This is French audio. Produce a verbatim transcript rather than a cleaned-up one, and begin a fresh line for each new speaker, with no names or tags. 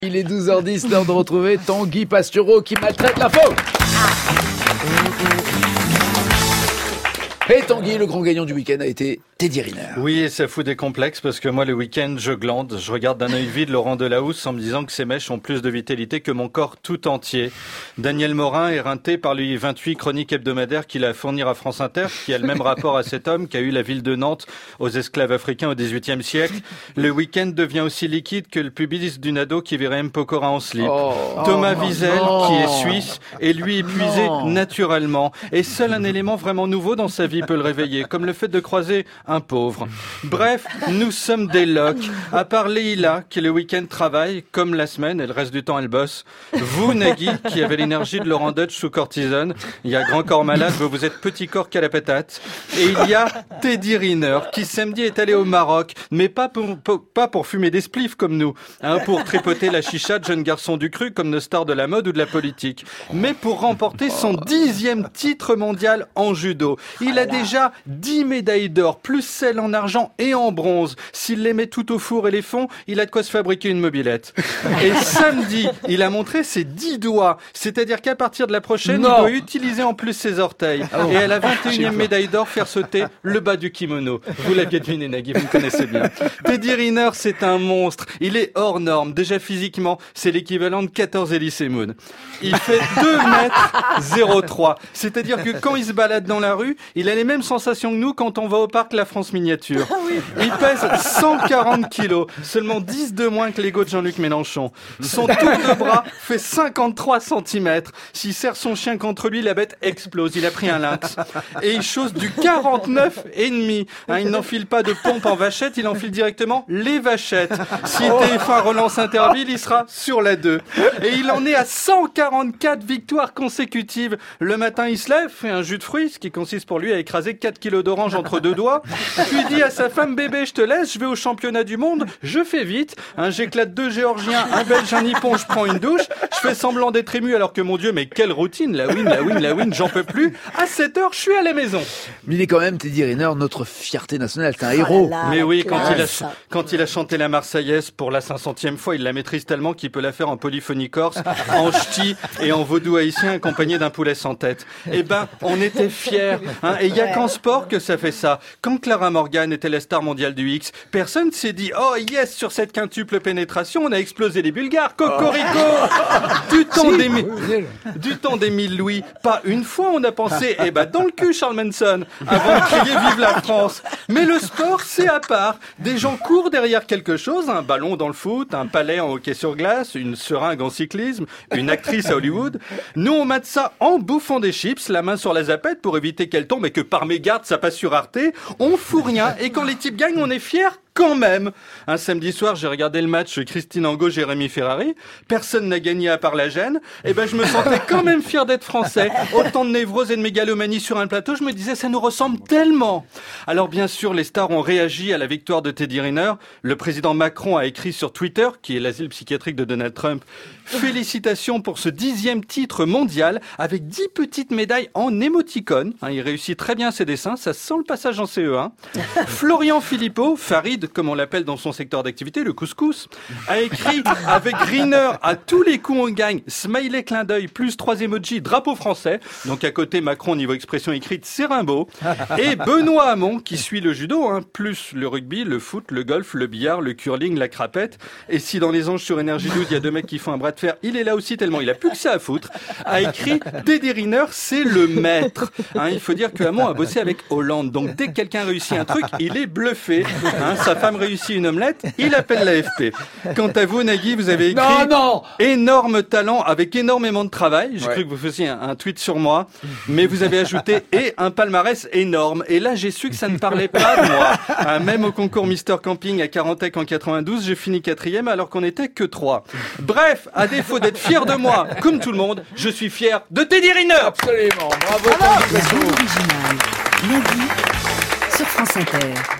Il est douze heures dix, l'heure de retrouver Tanguy Pastureau qui maltraite la faune. Et Tanguy, le grand gagnant du week-end a été Teddy Riner.
Oui, et ça fout des complexes parce que moi, le week-end, je glande. Je regarde d'un œil vide Laurent Delahousse en me disant que ses mèches ont plus de vitalité que mon corps tout entier. Daniel Morin, éreinté par les vingt-huit chroniques hebdomadaires qu'il a à fournir à France Inter, qui a le même rapport à cet homme qu'a eu la ville de Nantes aux esclaves africains au dix-huitième siècle. Le week-end devient aussi liquide que le pubis d'une ado qui verrait M. Pokora en slip. Oh, Thomas oh, Wiesel, non. qui est suisse, est lui épuisé non. naturellement. Et seul un élément vraiment nouveau dans sa vie peut le réveiller, comme le fait de croiser un pauvre. Bref, nous sommes des loques. À part Leïla, qui le week-end travaille, comme la semaine, et le reste du temps elle bosse. Vous, Nagui, qui avez l'énergie de Laurent Dutch sous cortisone. Il y a grand corps malade, vous, vous êtes petit corps qu'à la patate. Et il y a Teddy Riner, qui samedi est allé au Maroc, mais pas pour, pour, pas pour fumer des spliffs comme nous, hein, pour tripoter la chicha de jeunes garçons du cru comme nos stars de la mode ou de la politique, mais pour remporter son dixième titre mondial en judo. Il a déjà dix médailles d'or, plus celles en argent et en bronze. S'il les met tout au four et les fonds, il a de quoi se fabriquer une mobilette. Et samedi, il a montré ses dix doigts. C'est-à-dire qu'à partir de la prochaine, non. il doit utiliser en plus ses orteils. Oh. Et à la vingt et unième médaille d'or, faire sauter le bas du kimono. Vous l'aviez deviné, Nagui, vous me connaissez bien. Teddy Riner, c'est un monstre. Il est hors norme. Déjà physiquement, c'est l'équivalent de quatorze Elysée Moon. Il fait deux mètres zéro trois. C'est-à-dire que quand il se balade dans la rue, il a les mêmes sensations que nous quand on va au parc La France Miniature. Ah oui. Il pèse cent quarante kilos, seulement dix de moins que l'ego de Jean-Luc Mélenchon. Son tour de bras fait cinquante-trois centimètres. S'il serre son chien contre lui, la bête explose. Il a pris un lynx. Et il chausse du quarante-neuf et demi. Hein, il n'enfile pas de pompe en vachette, il enfile directement les vachettes. Si T F un relance Interville, il sera sur la deux. Et il en est à cent quarante-quatre victoires consécutives. Le matin, il se lève, fait un jus de fruits, ce qui consiste pour lui à écraser quatre kilos d'orange entre deux doigts, puis dit à sa femme: bébé, je te laisse, je vais au championnat du monde, je fais vite, hein, j'éclate deux géorgiens, un belge, un nippon, je prends une douche, je fais semblant d'être ému alors que mon Dieu, mais quelle routine, la win, la win, la win, j'en peux plus, à sept heures, je suis à la maison.
Mais il est quand même, Teddy Riner, notre fierté nationale, c'est un héros.
Oh là là, mais oui, quand il, a, quand il a chanté la Marseillaise pour la cinq centième fois, il la maîtrise tellement qu'il peut la faire en polyphonie corse, en ch'ti et en vaudou haïtien accompagné d'un poulet sans tête. Eh ben, on était fiers, hein, et il y a qu'en sport que ça fait ça. Quand Clara Morgan était la star mondiale du X, personne s'est dit: oh yes, sur cette quintuple pénétration, on a explosé les Bulgares. Cocorico. Du temps des mi- du temps des mille Louis, pas une fois on a pensé: eh ben dans le cul Charles Manson, avant de crier vive la France. Mais le sport, c'est à part. Des gens courent derrière quelque chose, un ballon dans le foot, un palais en hockey sur glace, une seringue en cyclisme, une actrice à Hollywood. Nous on mate ça en bouffant des chips, la main sur la zapette pour éviter qu'elle tombe et que par mégarde ça passe sur Arte. On fout rien et quand les types gagnent, on est fiers quand même. Un samedi soir, j'ai regardé le match Christine Angot, Jérémy Ferrari. Personne n'a gagné à part la gêne. Et ben, je me sentais quand même fier d'être français. Autant de névrose et de mégalomanie sur un plateau, je me disais, ça nous ressemble tellement. Alors, bien sûr, les stars ont réagi à la victoire de Teddy Riner. Le président Macron a écrit sur Twitter, qui est l'asile psychiatrique de Donald Trump: félicitations pour ce dixième titre mondial avec dix petites médailles en émoticône. Hein, il réussit très bien ses dessins, ça sent le passage en C E un. Florian Philippot, Farid, comme on l'appelle dans son secteur d'activité, le couscous, a écrit avec Riner: à tous les coups on gagne, smiley clin d'œil, plus trois emojis, drapeau français. Donc à côté, Macron niveau expression écrite, c'est Rimbaud. Et Benoît Hamon, qui suit le judo, hein, plus le rugby, le foot, le golf, le billard, le curling, la crapette. Et si dans les anges sur Énergie douze, il y a deux mecs qui font un bras de fer, il est là aussi tellement il a plus que ça à foutre, a écrit: Teddy Riner, c'est le maître. Hein, il faut dire que Hamon a bossé avec Hollande. Donc dès que quelqu'un réussit un truc, il est bluffé. Hein, sa femme réussit une omelette, il appelle l'A F P. Quant à vous, Nagui, vous avez écrit non, non énorme talent avec énormément de travail. J'ai ouais. cru que vous faisiez un, un tweet sur moi, mais vous avez ajouté et un palmarès énorme. Et là, j'ai su que ça ne parlait pas de moi. Hein, même au concours Mister Camping à Carantec en quatre-vingt-douze, j'ai fini quatrième alors qu'on n'était que trois. Bref, à défaut d'être fier de moi, comme tout le monde, je suis fier de Teddy Riner.
Absolument, bravo.
Alors, la bande originale, Nagui sur France Inter.